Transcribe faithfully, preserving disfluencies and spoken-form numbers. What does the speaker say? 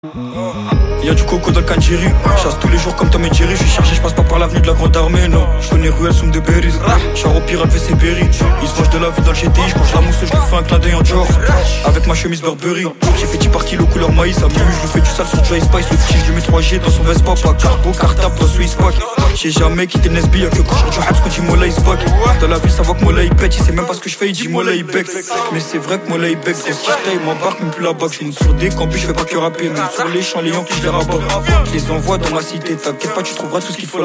Y'a du coco dans le Kanjiri. Chasse tous les jours comme Tom et Jerry. Je suis chargé, je passe pas par l'avenue de la grande armée, non. Je connais Ruel, Soum de Berries. Charo pirate, V C Berry. Ils se vengent de la vie dans le G T I. Je mange la mousse, je lui fais un clin d'œil en Dior. Avec ma chemise Burberry. J'ai fait dix par kilo couleur maïs. À minuit, je lui fais du sale sur Joy Spice. Le petit, je lui mets trois G dans son Vespa. Pas carbo, cartable dans Swiss Pack. J'ai jamais quitté le Nesby. Y'a que quand je rentre du Habs, Mola il se back. Dans la ville, ça voit que Mola il pète. Il sait même pas ce que je fais, il dit Mola il bec. Mais c'est vrai que Mola il bec. Grosse quitte, il m'embarque, même plus la bague. Je monte sur des campus, je fais pas que rapper. Même sur les champs, les Yankees, je les rabats. Je les envoie dans ma cité, t'inquiète pas, tu trouveras tout ce qu'il faut.